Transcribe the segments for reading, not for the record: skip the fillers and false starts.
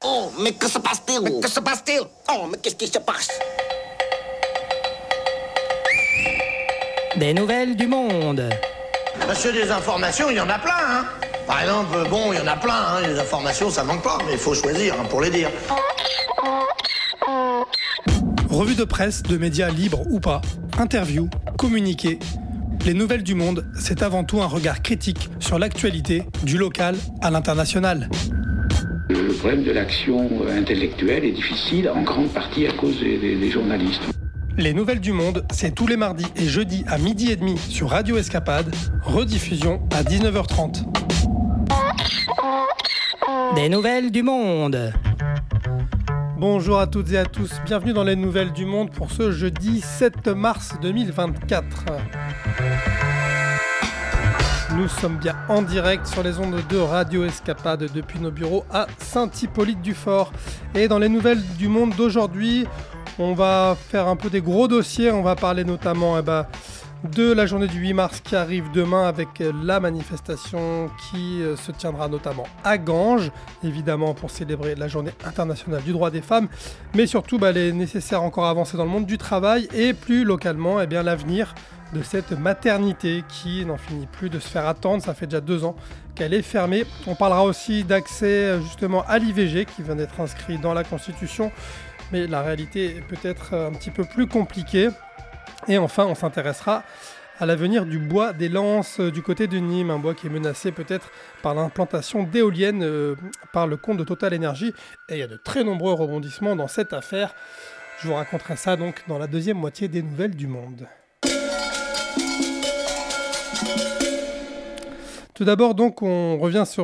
Oh, mais que se passe-t-il? Mais que se passe-t-il? Oh, mais qu'est-ce qui se passe? Des nouvelles du monde. Monsieur, des informations, il y en a plein, hein. Par exemple, il y en a plein, hein. Les informations, ça manque pas, mais il faut choisir, hein, pour les dire. Revue de presse, de médias libres ou pas, interviews, communiqués. Les nouvelles du monde, c'est avant tout un regard critique sur l'actualité, du local à l'international. Le problème de l'action intellectuelle est difficile, en grande partie à cause des journalistes. Les nouvelles du monde, c'est tous les mardis et jeudis à 12h30 sur Radio Escapade, rediffusion à 19h30. Des nouvelles du monde. Bonjour à toutes et à tous, bienvenue dans les nouvelles du monde pour ce jeudi 7 mars 2024. Nous sommes bien en direct sur les ondes de Radio Escapade depuis nos bureaux à Saint-Hippolyte-du-Fort. Et dans les nouvelles du monde d'aujourd'hui, on va faire un peu des gros dossiers. On va parler notamment de la journée du 8 mars qui arrive demain avec la manifestation qui se tiendra notamment à Ganges, évidemment pour célébrer la journée internationale du droit des femmes, mais surtout les nécessaires encore avancées dans le monde du travail et plus localement l'avenir de cette maternité qui n'en finit plus de se faire attendre. Ça fait déjà 2 ans qu'elle est fermée. On parlera aussi d'accès justement à l'IVG qui vient d'être inscrit dans la Constitution, mais la réalité est peut-être un petit peu plus compliquée. Et enfin, on s'intéressera à l'avenir du bois des Lances du côté de Nîmes, un bois qui est menacé peut-être par l'implantation d'éoliennes par le compte de Total Energy. Et il y a de très nombreux rebondissements dans cette affaire. Je vous raconterai ça donc dans la deuxième moitié des nouvelles du monde. Tout d'abord, donc, on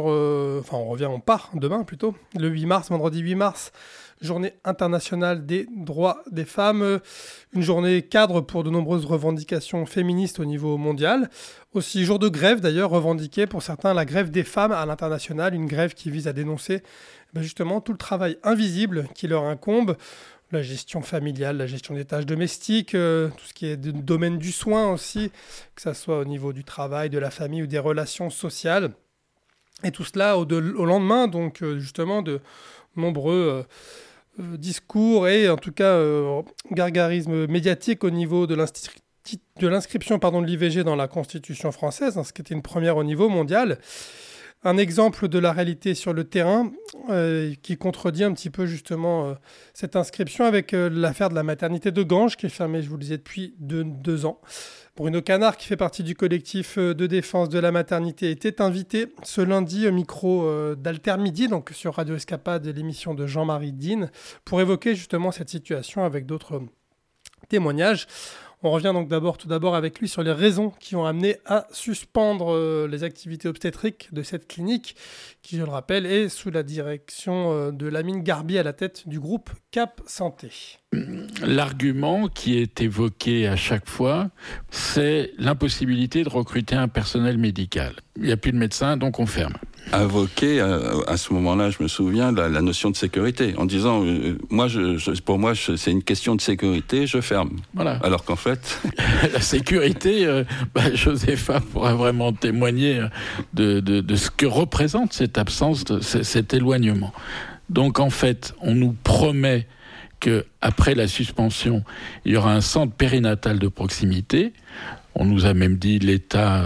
part demain plutôt, le 8 mars, vendredi 8 mars, journée internationale des droits des femmes, une journée cadre pour de nombreuses revendications féministes au niveau mondial. Aussi, jour de grève d'ailleurs, revendiqué pour certains la grève des femmes à l'international, une grève qui vise à dénoncer justement tout le travail invisible qui leur incombe, la gestion familiale, la gestion des tâches domestiques, tout ce qui est du domaine du soin aussi, que ça soit au niveau du travail, de la famille ou des relations sociales. Et tout cela au lendemain, donc justement, de nombreux discours et en tout cas gargarisme médiatique au niveau de l'inscription de l'IVG dans la Constitution française, ce qui était une première au niveau mondial. Un exemple de la réalité sur le terrain qui contredit un petit peu justement cette inscription avec l'affaire de la maternité de Ganges qui est fermée, je vous le disais, depuis 2 ans. Bruno Canard, qui fait partie du collectif de défense de la maternité, était invité ce lundi au micro d'Alter Midi, donc sur Radio Escapade, l'émission de Jean-Marie Dean, pour évoquer justement cette situation avec d'autres témoignages. On revient donc tout d'abord avec lui sur les raisons qui ont amené à suspendre les activités obstétriques de cette clinique, qui, je le rappelle, est sous la direction de Lamine Garbi à la tête du groupe Cap Santé. L'argument qui est évoqué à chaque fois, c'est l'impossibilité de recruter un personnel médical. Il n'y a plus de médecins, donc on ferme. Invoqué à ce moment-là, je me souviens, la notion de sécurité, en disant pour moi, c'est une question de sécurité, je ferme. Voilà. Alors qu'en fait... La sécurité, Josépha pourra vraiment témoigner de ce que représente cette absence, cet éloignement. Donc en fait, on nous promet qu'après la suspension, il y aura un centre périnatal de proximité. On nous a même dit, l'État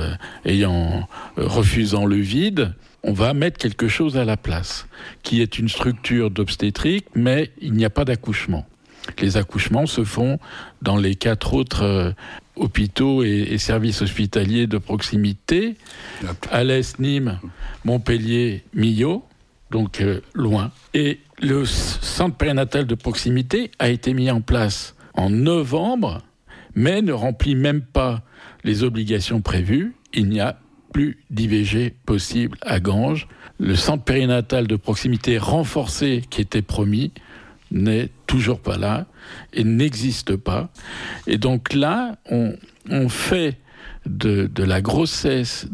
refusant le vide, on va mettre quelque chose à la place, qui est une structure d'obstétrique, mais il n'y a pas d'accouchement. Les accouchements se font dans les 4 autres hôpitaux et services hospitaliers de proximité, Alès, Nîmes, Montpellier, Millau, donc loin. Et le centre périnatal de proximité a été mis en place en novembre, mais ne remplit même pas les obligations prévues. Il n'y a plus d'IVG possible à Ganges. Le centre périnatal de proximité renforcé qui était promis n'est toujours pas là et n'existe pas. Et donc là, on fait de la grossesse,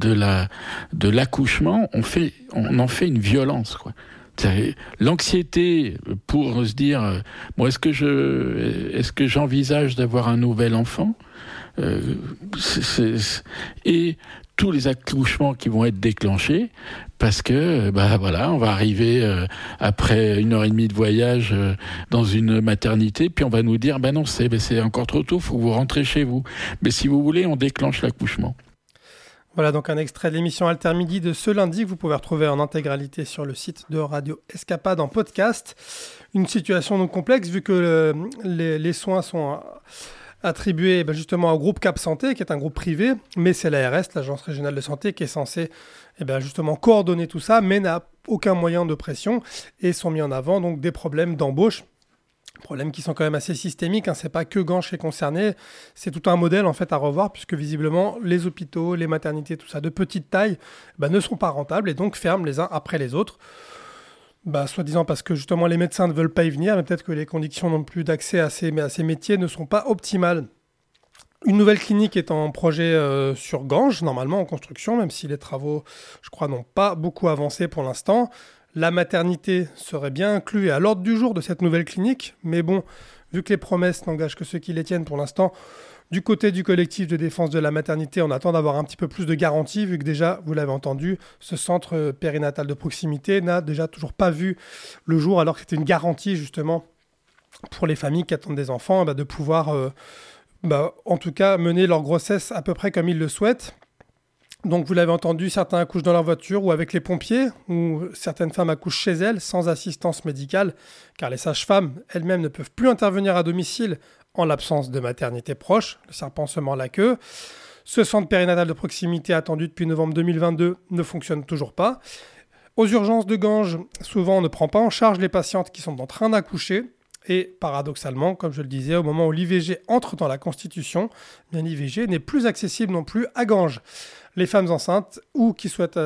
de l'accouchement, on en fait une violence, quoi. L'anxiété pour se dire est-ce que j'envisage d'avoir un nouvel enfant, Et tous les accouchements qui vont être déclenchés, parce que on va arriver après 1h30 de voyage dans une maternité, puis on va nous dire non, c'est encore trop tôt, faut que vous rentrez chez vous. Mais si vous voulez, on déclenche l'accouchement. Voilà donc un extrait de l'émission Alter Midi de ce lundi que vous pouvez retrouver en intégralité sur le site de Radio Escapade en podcast. Une situation donc complexe vu que les soins sont attribué justement au groupe Cap Santé, qui est un groupe privé, mais c'est l'ARS, l'Agence Régionale de Santé, qui est censée justement coordonner tout ça, mais n'a aucun moyen de pression, et sont mis en avant donc des problèmes d'embauche, problèmes qui sont quand même assez systémiques, c'est pas que Ganges qui est concerné, c'est tout un modèle en fait à revoir, puisque visiblement les hôpitaux, les maternités, tout ça de petite taille, ne sont pas rentables, et donc ferment les uns après les autres. Soi-disant parce que justement les médecins ne veulent pas y venir, mais peut-être que les conditions non plus d'accès à ces métiers ne sont pas optimales. Une nouvelle clinique est en projet sur Ganges, normalement en construction, même si les travaux, je crois, n'ont pas beaucoup avancé pour l'instant. La maternité serait bien inclue à l'ordre du jour de cette nouvelle clinique, mais bon, vu que les promesses n'engagent que ceux qui les tiennent pour l'instant, du côté du collectif de défense de la maternité, on attend d'avoir un petit peu plus de garanties, vu que déjà, vous l'avez entendu, ce centre périnatal de proximité n'a déjà toujours pas vu le jour, alors que c'était une garantie justement pour les familles qui attendent des enfants, de pouvoir en tout cas mener leur grossesse à peu près comme ils le souhaitent. Donc vous l'avez entendu, certains accouchent dans leur voiture ou avec les pompiers, ou certaines femmes accouchent chez elles sans assistance médicale, car les sages-femmes elles-mêmes ne peuvent plus intervenir à domicile en l'absence de maternité proche, le serpent se mord la queue. Ce centre périnatal de proximité attendu depuis novembre 2022 ne fonctionne toujours pas. Aux urgences de Ganges, souvent on ne prend pas en charge les patientes qui sont en train d'accoucher. Et paradoxalement, comme je le disais, au moment où l'IVG entre dans la Constitution, l'IVG n'est plus accessible non plus à Ganges. Les femmes enceintes ou qui souhaitent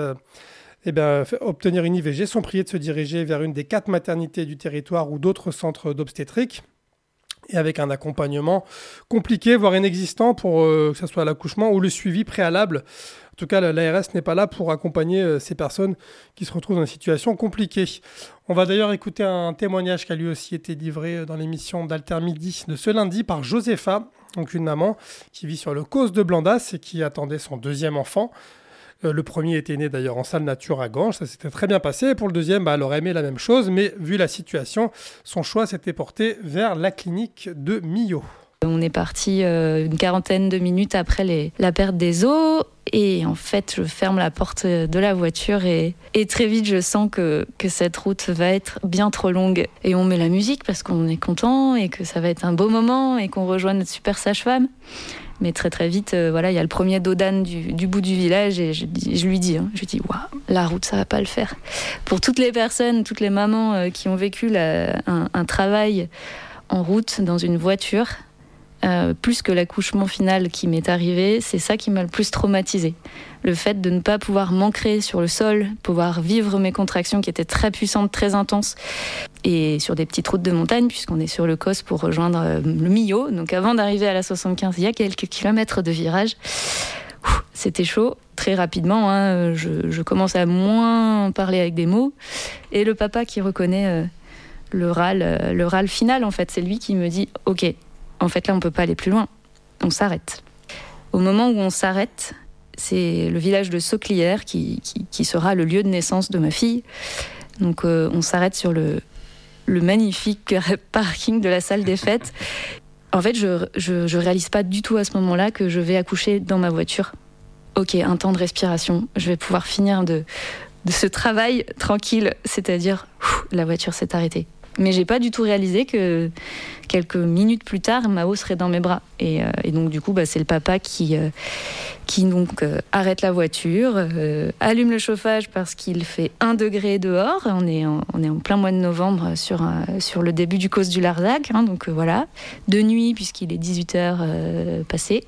obtenir une IVG sont priées de se diriger vers une des 4 maternités du territoire ou d'autres centres d'obstétrique, et avec un accompagnement compliqué, voire inexistant pour que ce soit l'accouchement ou le suivi préalable. En tout cas, l'ARS n'est pas là pour accompagner ces personnes qui se retrouvent dans une situation compliquée. On va d'ailleurs écouter un témoignage qui a lui aussi été livré dans l'émission d'Alter Midi de ce lundi par Josepha, donc une maman qui vit sur le Causse de Blandas et qui attendait son 2e enfant. Le premier était né d'ailleurs en salle nature à Ganges, ça s'était très bien passé. Et pour le deuxième, elle aurait aimé la même chose, mais vu la situation, son choix s'était porté vers la clinique de Millau. On est parti une quarantaine de minutes après la perte des os, et en fait je ferme la porte de la voiture et très vite je sens que cette route va être bien trop longue, et on met la musique parce qu'on est content et que ça va être un beau moment et qu'on rejoint notre super sage-femme. Mais très très vite, il y a le premier dodan du bout du village, et je lui dis, waouh, la route ça va pas le faire. Pour toutes les personnes, toutes les mamans qui ont vécu un travail en route dans une voiture, plus que l'accouchement final qui m'est arrivé, c'est ça qui m'a le plus traumatisée. Le fait de ne pas pouvoir m'ancrer sur le sol, pouvoir vivre mes contractions qui étaient très puissantes, très intenses, et sur des petites routes de montagne, puisqu'on est sur le Causse pour rejoindre le Millau. Donc avant d'arriver à la 75, il y a quelques kilomètres de virage. C'était chaud, très rapidement. Je commence à moins parler avec des mots. Et le papa qui reconnaît le râle final, en fait, c'est lui qui me dit « Ok, en fait, là, on ne peut pas aller plus loin. On s'arrête. » Au moment où on s'arrête, c'est le village de Sauclières qui sera le lieu de naissance de ma fille. Donc, on s'arrête sur le magnifique parking de la salle des fêtes. En fait, je réalise pas du tout à ce moment-là que je vais accoucher dans ma voiture. Ok, un temps de respiration. Je vais pouvoir finir de ce travail tranquille, c'est-à-dire, la voiture s'est arrêtée. Mais j'ai pas du tout réalisé que quelques minutes plus tard, Mao serait dans mes bras. Et donc du coup, c'est le papa qui arrête la voiture, allume le chauffage parce qu'il fait 1 degré dehors. On est en plein mois de novembre sur le début du Causse du Larzac, donc voilà. De nuit, puisqu'il est 18h passé.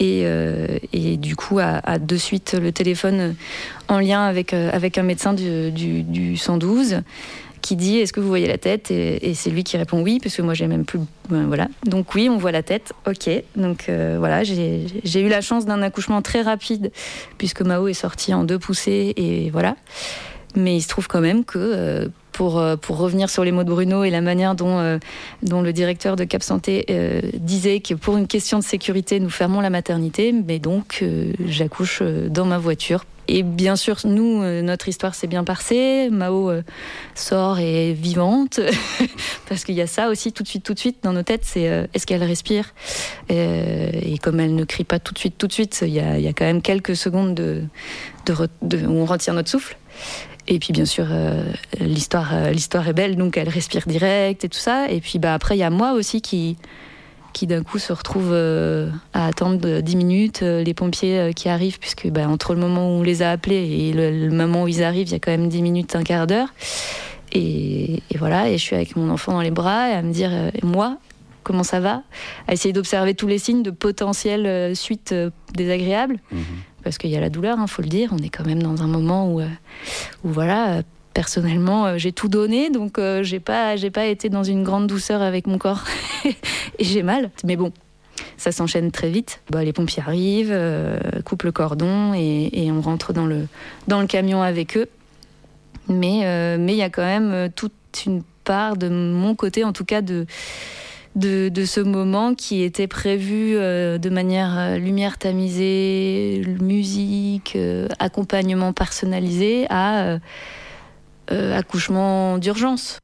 Et du coup, a de suite le téléphone en lien avec un médecin du 112 qui dit « Est-ce que vous voyez la tête ?» et c'est lui qui répond « Oui », parce que moi, j'ai même plus... Voilà. Donc oui, on voit la tête, ok. Donc voilà, j'ai eu la chance d'un accouchement très rapide, puisque Mao est sorti en 2 poussées, et voilà. Mais il se trouve quand même que pour revenir sur les mots de Bruno et la manière dont le directeur de Cap Santé disait que pour une question de sécurité, nous fermons la maternité, mais donc j'accouche dans ma voiture. Et bien sûr, nous, notre histoire s'est bien passée. Mao sort et est vivante. Parce qu'il y a ça aussi tout de suite dans nos têtes, c'est est-ce qu'elle respire ? Et comme elle ne crie pas tout de suite, il y a quand même quelques secondes où on retient notre souffle. Et puis bien sûr, l'histoire est belle, donc elle respire direct et tout ça. Et puis après, il y a moi aussi qui d'un coup se retrouve à attendre 10 minutes, les pompiers qui arrivent, puisque entre le moment où on les a appelés et le moment où ils arrivent, il y a quand même 10 minutes, un quart d'heure. Et voilà, et je suis avec mon enfant dans les bras, et à me dire, moi, comment ça va ? À essayer d'observer tous les signes de potentielles suites désagréables, parce qu'il y a la douleur, faut le dire, on est quand même dans un moment où voilà... Personnellement, j'ai tout donné, donc j'ai pas été dans une grande douceur avec mon corps et j'ai mal. Mais bon, ça s'enchaîne très vite. Les pompiers arrivent, coupent le cordon et on rentre dans le camion avec eux. Mais il y a quand même toute une part de mon côté, en tout cas de ce moment qui était prévu de manière lumière tamisée, musique, accompagnement personnalisé à accouchement d'urgence.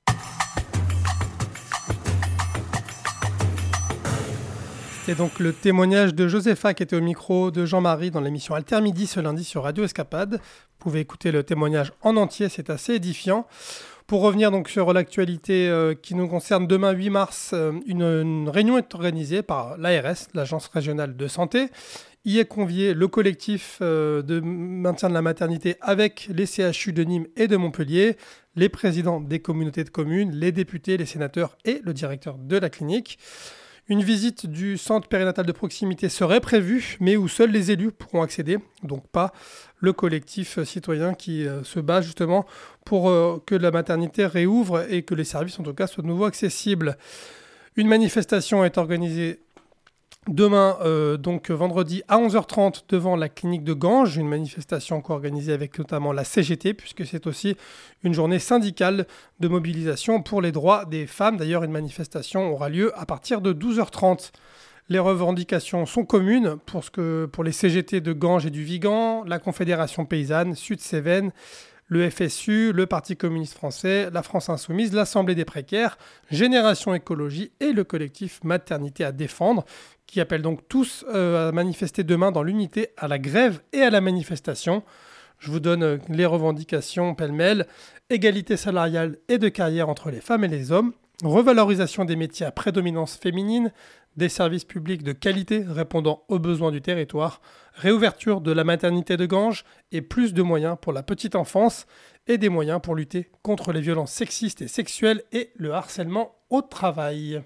C'est donc le témoignage de Josépha qui était au micro de Jean-Marie dans l'émission Alter Midi ce lundi sur Radio Escapade. Vous pouvez écouter le témoignage en entier, c'est assez édifiant. Pour revenir donc sur l'actualité qui nous concerne, demain 8 mars, une réunion est organisée par l'ARS, l'Agence régionale de santé. Y est convié le collectif de maintien de la maternité avec les CHU de Nîmes et de Montpellier, les présidents des communautés de communes, les députés, les sénateurs et le directeur de la clinique. Une visite du centre périnatal de proximité serait prévue, mais où seuls les élus pourront accéder, donc pas le collectif citoyen qui se bat justement pour que la maternité réouvre et que les services en tout cas soient de nouveau accessibles. Une manifestation est organisée demain, donc vendredi à 11h30 devant la clinique de Ganges, une manifestation co-organisée avec notamment la CGT, puisque c'est aussi une journée syndicale de mobilisation pour les droits des femmes. D'ailleurs, une manifestation aura lieu à partir de 12h30. Les revendications sont communes pour les CGT de Ganges et du Vigan, la Confédération paysanne, Sud-Cévennes, le FSU, le Parti communiste français, la France insoumise, l'Assemblée des précaires, Génération Écologie et le collectif Maternité à défendre, qui appellent donc tous à manifester demain dans l'unité, à la grève et à la manifestation. Je vous donne les revendications pêle-mêle: égalité salariale et de carrière entre les femmes et les hommes, revalorisation des métiers à prédominance féminine, des services publics de qualité répondant aux besoins du territoire, réouverture de la maternité de Ganges et plus de moyens pour la petite enfance et des moyens pour lutter contre les violences sexistes et sexuelles et le harcèlement au travail.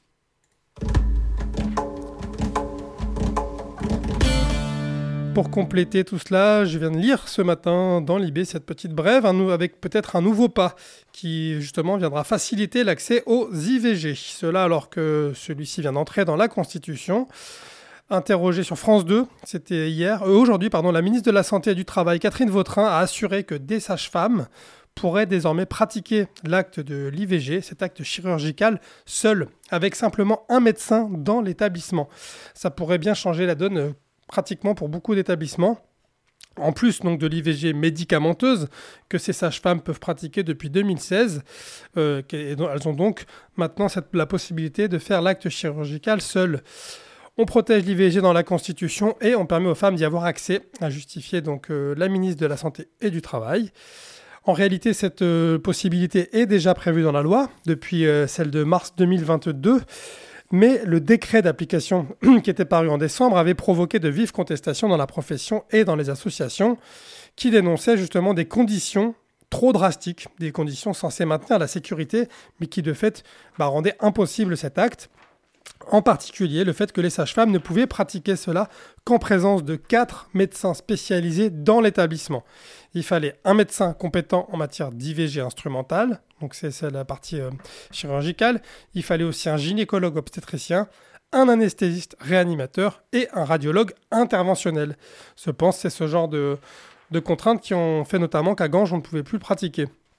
Pour compléter tout cela, je viens de lire ce matin dans l'IB cette petite brève avec peut-être un nouveau pas qui justement viendra faciliter l'accès aux IVG. Cela alors que celui-ci vient d'entrer dans la Constitution. Interrogée sur France 2, c'était aujourd'hui, la ministre de la Santé et du Travail, Catherine Vautrin, a assuré que des sages-femmes pourraient désormais pratiquer l'acte de l'IVG, cet acte chirurgical, seul, avec simplement un médecin dans l'établissement. Ça pourrait bien changer la donne pratiquement pour beaucoup d'établissements. En plus donc de l'IVG médicamenteuse que ces sages-femmes peuvent pratiquer depuis 2016, elles ont donc maintenant la possibilité de faire l'acte chirurgical seul. On protège l'IVG dans la Constitution et on permet aux femmes d'y avoir accès, a justifié donc la ministre de la Santé et du Travail. En réalité, cette possibilité est déjà prévue dans la loi depuis celle de mars 2022. Mais le décret d'application qui était paru en décembre avait provoqué de vives contestations dans la profession et dans les associations qui dénonçaient justement des conditions trop drastiques, des conditions censées maintenir la sécurité, mais qui de fait rendaient impossible cet acte. En particulier, le fait que les sages-femmes ne pouvaient pratiquer cela qu'en présence de 4 médecins spécialisés dans l'établissement. Il fallait un médecin compétent en matière d'IVG instrumentale, donc c'est la partie chirurgicale. Il fallait aussi un gynécologue obstétricien, un anesthésiste réanimateur et un radiologue interventionnel. C'est ce genre de contraintes qui ont fait notamment qu'à Ganges, on ne pouvait plus le pratiquer.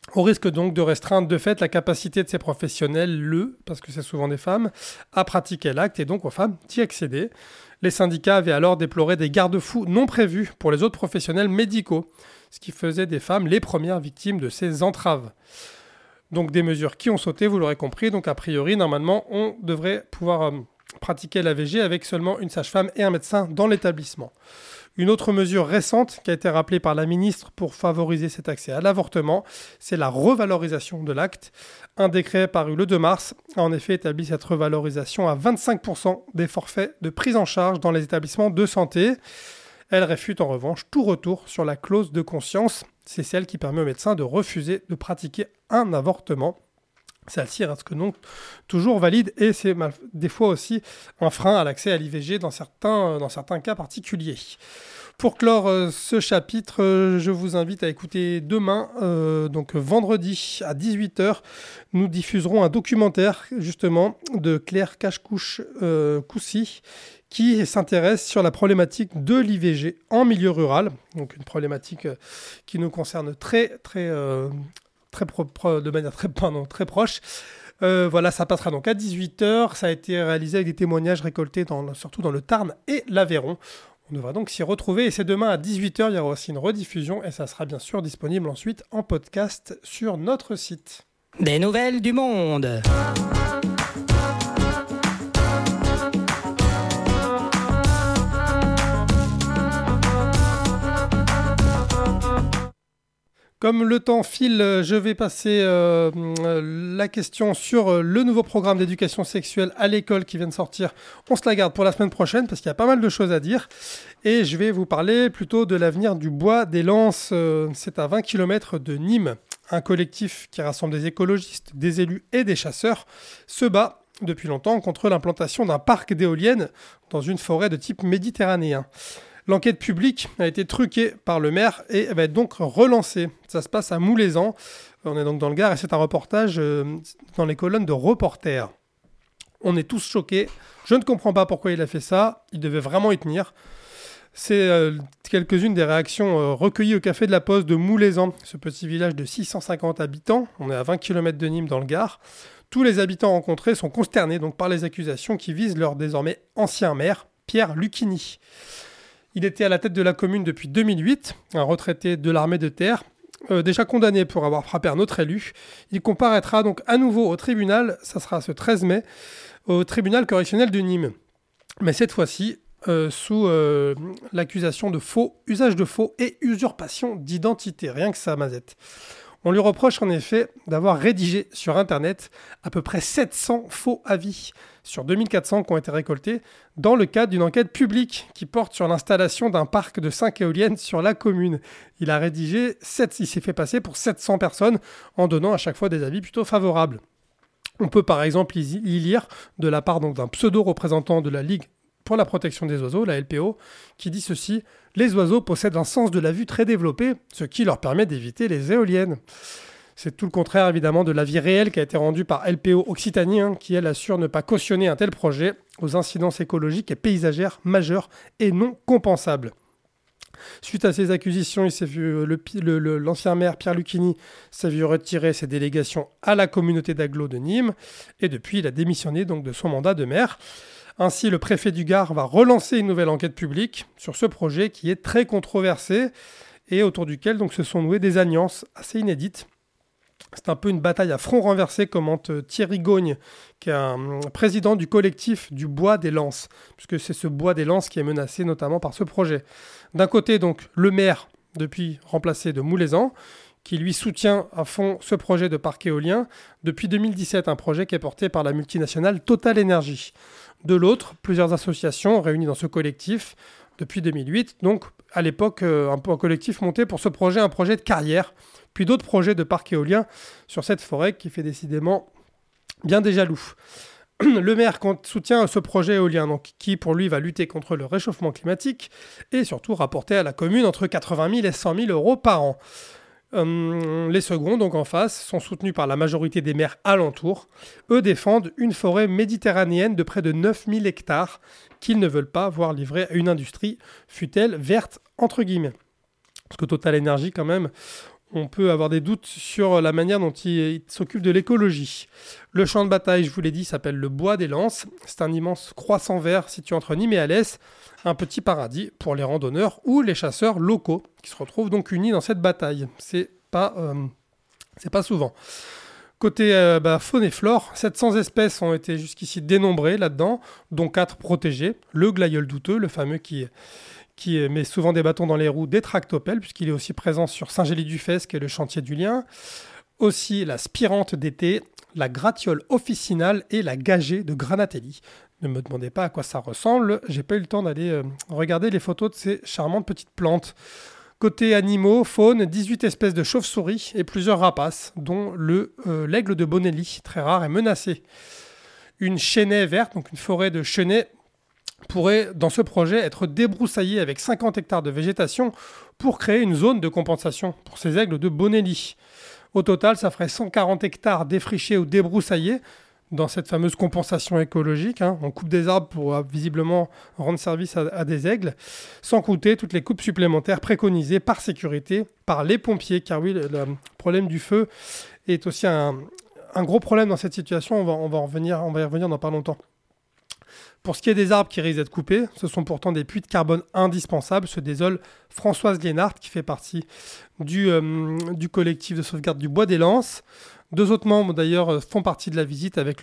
Au risque donc de restreindre de fait la capacité de ces professionnels, parce que c'est souvent des femmes, à pratiquer l'acte et donc aux femmes d'y accéder. Les syndicats avaient alors déploré des garde-fous non prévus pour les autres professionnels médicaux, ce qui faisait des femmes les premières victimes de ces entraves. Donc des mesures qui ont sauté, vous l'aurez compris, donc a priori, normalement, on devrait pouvoir pratiquer l'AVG avec seulement une sage-femme et un médecin dans l'établissement. Une autre mesure récente qui a été rappelée par la ministre pour favoriser cet accès à l'avortement, c'est la revalorisation de l'acte. Un décret paru le 2 mars a en effet établi cette revalorisation à 25% des forfaits de prise en charge dans les établissements de santé. Elle réfute en revanche tout retour sur la clause de conscience. C'est celle qui permet aux médecins de refuser de pratiquer un avortement. Celle-ci reste donc toujours valide et c'est des fois aussi un frein à l'accès à l'IVG dans certains cas particuliers. Pour clore ce chapitre, je vous invite à écouter demain, donc vendredi à 18h, nous diffuserons un documentaire justement de Claire Cache-Coussy qui s'intéresse sur la problématique de l'IVG en milieu rural, donc une problématique qui nous concerne de manière très proche. Voilà, ça passera donc à 18h. Ça a été réalisé avec des témoignages récoltés surtout dans le Tarn et l'Aveyron. On devra donc s'y retrouver et c'est demain à 18h. Il y aura aussi une rediffusion et ça sera bien sûr disponible ensuite en podcast sur notre site. Des nouvelles du monde. Comme le temps file, je vais passer la question sur le nouveau programme d'éducation sexuelle à l'école qui vient de sortir. On se la garde pour la semaine prochaine parce qu'il y a pas mal de choses à dire. Et je vais vous parler plutôt de l'avenir du bois des Lances. C'est à 20 km de Nîmes. Un collectif qui rassemble des écologistes, des élus et des chasseurs se bat depuis longtemps contre l'implantation d'un parc d'éoliennes dans une forêt de type méditerranéen. L'enquête publique a été truquée par le maire et va être donc relancée. Ça se passe à Moulezan, on est donc dans le Gard et c'est un reportage dans les colonnes de Reporters. On est tous choqués, je ne comprends pas pourquoi il a fait ça, il devait vraiment y tenir. C'est quelques-unes des réactions recueillies au Café de la Poste de Moulezan, ce petit village de 650 habitants, on est à 20 km de Nîmes dans le Gard. Tous les habitants rencontrés sont consternés donc, par les accusations qui visent leur désormais ancien maire, Pierre Lucchini. Il était à la tête de la commune depuis 2008, un retraité de l'armée de terre, déjà condamné pour avoir frappé un autre élu. Il comparaîtra donc à nouveau au tribunal, ça sera ce 13 mai, au tribunal correctionnel de Nîmes. Mais cette fois-ci, sous l'accusation de usage de faux et usurpation d'identité, rien que ça, Mazette. On lui reproche en effet d'avoir rédigé sur Internet à peu près 700 faux avis sur 2400 qui ont été récoltés dans le cadre d'une enquête publique qui porte sur l'installation d'un parc de 5 éoliennes sur la commune. Il s'est fait passer pour 700 personnes en donnant à chaque fois des avis plutôt favorables. On peut par exemple y lire de la part donc, d'un pseudo-représentant de la Ligue pour la protection des oiseaux, la LPO, qui dit ceci: « Les oiseaux possèdent un sens de la vue très développé, ce qui leur permet d'éviter les éoliennes. » C'est tout le contraire évidemment de l'avis réel qui a été rendu par LPO Occitanie, qui elle assure ne pas cautionner un tel projet aux incidences écologiques et paysagères majeures et non compensables. Suite à ces accusations, il s'est vu l'ancien maire Pierre Lucchini s'est vu retirer ses délégations à la communauté d'agglo de Nîmes et depuis il a démissionné donc de son mandat de maire. Ainsi, le préfet du Gard va relancer une nouvelle enquête publique sur ce projet qui est très controversé et autour duquel donc, se sont nouées des alliances assez inédites. C'est un peu une bataille à front renversé, commente Thierry Gogne, qui est un président du collectif du Bois des Lances, puisque c'est ce Bois des Lances qui est menacé notamment par ce projet. D'un côté, donc, le maire, depuis remplacé de Moulezan, qui lui soutient à fond ce projet de parc éolien depuis 2017, un projet qui est porté par la multinationale Total Energy. De l'autre, plusieurs associations réunies dans ce collectif depuis 2008, donc à l'époque un collectif monté pour ce projet, un projet de carrière, puis d'autres projets de parc éolien sur cette forêt qui fait décidément bien des jaloux. Le maire soutient ce projet éolien donc, qui pour lui va lutter contre le réchauffement climatique et surtout rapporter à la commune entre 80 000 et 100 000 euros par an. Les seconds, donc en face, sont soutenus par la majorité des maires alentours. Eux défendent une forêt méditerranéenne de près de 9000 hectares qu'ils ne veulent pas voir livrée à une industrie, fût-elle verte, entre guillemets. Parce que Total Energy, quand même, on peut avoir des doutes sur la manière dont il s'occupe de l'écologie. Le champ de bataille, je vous l'ai dit, s'appelle le Bois des Lances. C'est un immense croissant vert situé entre Nîmes et Alès, un petit paradis pour les randonneurs ou les chasseurs locaux qui se retrouvent donc unis dans cette bataille. C'est pas souvent. Côté faune et flore, 700 espèces ont été jusqu'ici dénombrées là-dedans, dont 4 protégées. Le glaïeul douteux, le fameux qui met souvent des bâtons dans les roues des tractopelles, puisqu'il est aussi présent sur Saint-Gély-du-Fès, qui est le chantier du Lien. Aussi la spirante d'été, la gratiole officinale et la gagée de Granatelli. Ne me demandez pas à quoi ça ressemble, j'ai pas eu le temps d'aller regarder les photos de ces charmantes petites plantes. Côté animaux, faune, 18 espèces de chauves-souris et plusieurs rapaces, dont l'aigle de Bonelli, très rare et menacé. Une chênaie verte, donc une forêt de chênaies, pourrait, dans ce projet, être débroussaillée avec 50 hectares de végétation pour créer une zone de compensation pour ces aigles de Bonelli. Au total, ça ferait 140 hectares défrichés ou débroussaillés dans cette fameuse compensation écologique. On coupe des arbres pour visiblement rendre service à des aigles, sans compter toutes les coupes supplémentaires préconisées par sécurité par les pompiers, car oui, le problème du feu est aussi un gros problème dans cette situation. On va y revenir dans pas longtemps. Pour ce qui est des arbres qui risquent d'être coupés, ce sont pourtant des puits de carbone indispensables, se désole Françoise Liénard, qui fait partie du collectif de sauvegarde du Bois des Lances. 2 autres membres d'ailleurs font partie de la visite avec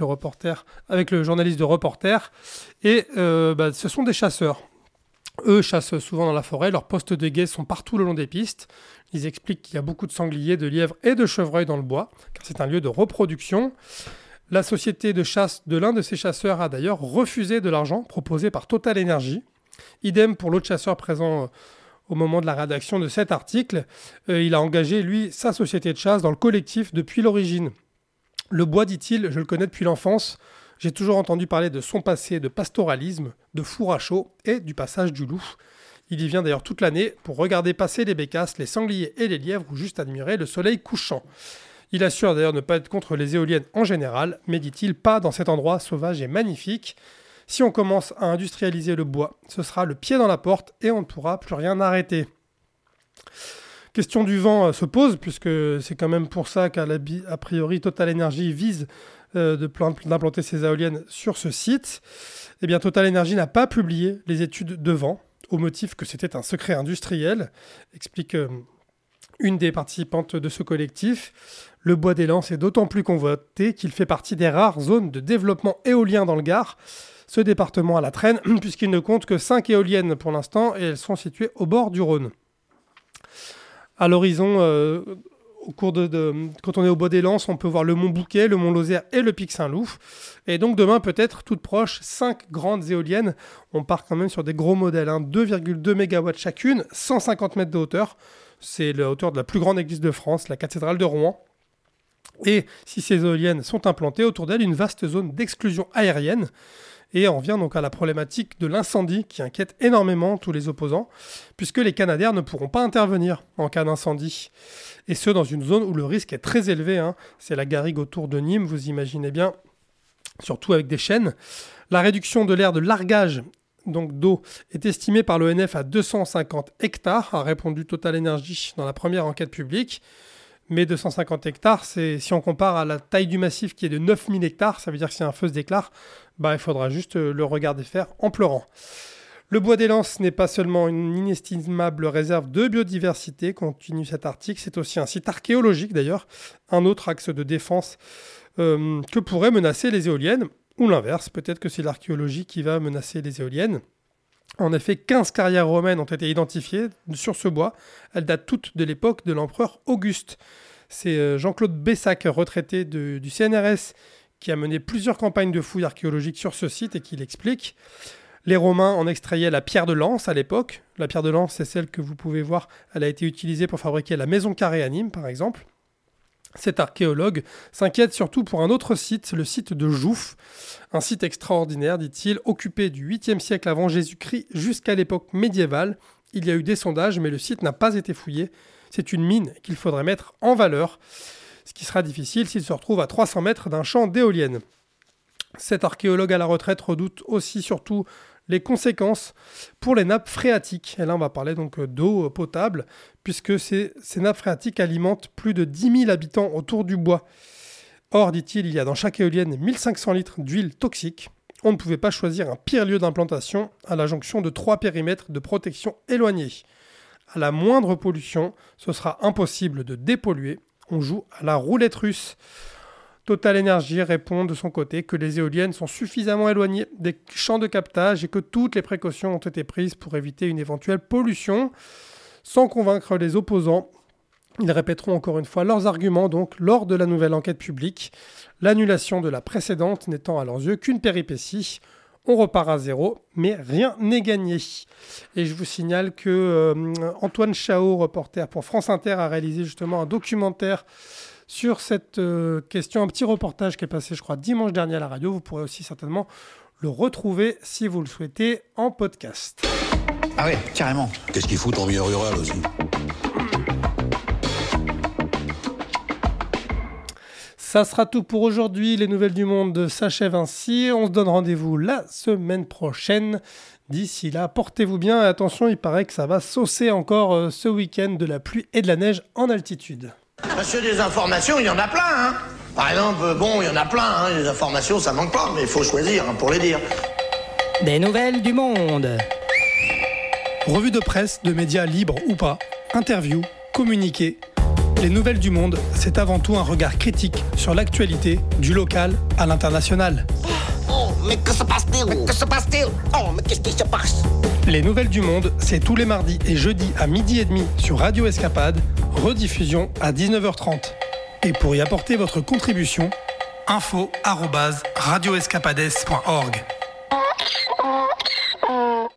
le journaliste de Reporter. Et ce sont des chasseurs. Eux chassent souvent dans la forêt, leurs postes de guet sont partout le long des pistes. Ils expliquent qu'il y a beaucoup de sangliers, de lièvres et de chevreuils dans le bois, car c'est un lieu de reproduction. La société de chasse de l'un de ces chasseurs a d'ailleurs refusé de l'argent proposé par Total Energy. Idem pour l'autre chasseur présent au moment de la rédaction de cet article. Il a engagé, lui, sa société de chasse dans le collectif depuis l'origine. Le bois, dit-il, je le connais depuis l'enfance. J'ai toujours entendu parler de son passé de pastoralisme, de four à chaud et du passage du loup. Il y vient d'ailleurs toute l'année pour regarder passer les bécasses, les sangliers et les lièvres ou juste admirer le soleil couchant. Il assure d'ailleurs ne pas être contre les éoliennes en général, mais dit-il pas dans cet endroit sauvage et magnifique. Si on commence à industrialiser le bois, ce sera le pied dans la porte et on ne pourra plus rien arrêter. Question du vent se pose, puisque c'est quand même pour ça qu'a priori Total Energy vise d'implanter ses éoliennes sur ce site. Eh bien, Total Energy n'a pas publié les études de vent, au motif que c'était un secret industriel, explique une des participantes de ce collectif. Le Bois des Lances est d'autant plus convoité qu'il fait partie des rares zones de développement éolien dans le Gard. Ce département à la traîne, puisqu'il ne compte que 5 éoliennes pour l'instant, et elles sont situées au bord du Rhône. À l'horizon, quand on est au Bois des Lances, on peut voir le Mont Bouquet, le Mont Lozère et le Pic Saint-Loup. Et donc demain, peut-être, toutes proches, 5 grandes éoliennes. On part quand même sur des gros modèles, 2,2 MW chacune, 150 mètres de hauteur. C'est la hauteur de la plus grande église de France, la cathédrale de Rouen. Et si ces éoliennes sont implantées, autour d'elles, une vaste zone d'exclusion aérienne. Et on revient donc à la problématique de l'incendie qui inquiète énormément tous les opposants, puisque les Canadaires ne pourront pas intervenir en cas d'incendie. Et ce, dans une zone où le risque est très élevé. C'est la garrigue autour de Nîmes, vous imaginez bien, surtout avec des chênes. La réduction de l'aire de largage donc d'eau est estimée par l'ONF à 250 hectares, a répondu Total Energy dans la première enquête publique. Mais 250 hectares, si on compare à la taille du massif qui est de 9000 hectares, ça veut dire que si un feu se déclare, il faudra juste le regarder faire en pleurant. Le Bois des Lances n'est pas seulement une inestimable réserve de biodiversité, continue cet article, c'est aussi un site archéologique d'ailleurs, un autre axe de défense que pourraient menacer les éoliennes, ou l'inverse, peut-être que c'est l'archéologie qui va menacer les éoliennes. En effet, 15 carrières romaines ont été identifiées sur ce bois. Elles datent toutes de l'époque de l'empereur Auguste. C'est Jean-Claude Bessac, retraité du CNRS, qui a mené plusieurs campagnes de fouilles archéologiques sur ce site et qui l'explique. Les Romains en extrayaient la pierre de lance à l'époque. La pierre de lance, c'est celle que vous pouvez voir. Elle a été utilisée pour fabriquer la maison carrée à Nîmes, par exemple. Cet archéologue s'inquiète surtout pour un autre site, le site de Jouffes, un site extraordinaire, dit-il, occupé du 8e siècle avant Jésus-Christ jusqu'à l'époque médiévale. Il y a eu des sondages, mais le site n'a pas été fouillé. C'est une mine qu'il faudrait mettre en valeur, ce qui sera difficile s'il se retrouve à 300 mètres d'un champ d'éoliennes. Cet archéologue à la retraite redoute aussi surtout les conséquences pour les nappes phréatiques. Et là, on va parler donc d'eau potable, puisque ces nappes phréatiques alimentent plus de 10 000 habitants autour du bois. Or, dit-il, il y a dans chaque éolienne 1500 litres d'huile toxique. On ne pouvait pas choisir un pire lieu d'implantation à la jonction de 3 périmètres de protection éloignés. À la moindre pollution, ce sera impossible de dépolluer. On joue à la roulette russe. Total Energy répond de son côté que les éoliennes sont suffisamment éloignées des champs de captage et que toutes les précautions ont été prises pour éviter une éventuelle pollution. Sans convaincre les opposants, ils répéteront encore une fois leurs arguments donc lors de la nouvelle enquête publique. L'annulation de la précédente n'étant à leurs yeux qu'une péripétie. On repart à zéro, mais rien n'est gagné. Et je vous signale que Antoine Chao, reporter pour France Inter, a réalisé justement un documentaire sur cette question, un petit reportage qui est passé, je crois, dimanche dernier à la radio. Vous pourrez aussi certainement le retrouver, si vous le souhaitez, en podcast. Ah oui, carrément. Qu'est-ce qu'il fout en milieu rural aussi ? Ça sera tout pour aujourd'hui. Les nouvelles du monde s'achèvent ainsi. On se donne rendez-vous la semaine prochaine. D'ici là, portez-vous bien et attention, il paraît que ça va saucer encore ce week-end de la pluie et de la neige en altitude. Monsieur, des informations, il y en a plein, hein. Par exemple, il y en a plein, hein. Les informations, ça manque pas, mais il faut choisir pour les dire. Des nouvelles du monde. Revue de presse, de médias libres ou pas, interviews, communiqués. Les nouvelles du monde, c'est avant tout un regard critique sur l'actualité, du local à l'international. Oh, mais que se passe-t-il ? Mais que se passe-t-il ? Oh, mais qu'est-ce qui se passe ? Les nouvelles du monde, c'est tous les mardis et jeudis à 12h30 sur Radio Escapade, rediffusion à 19h30. Et pour y apporter votre contribution, info@radioescapades.org.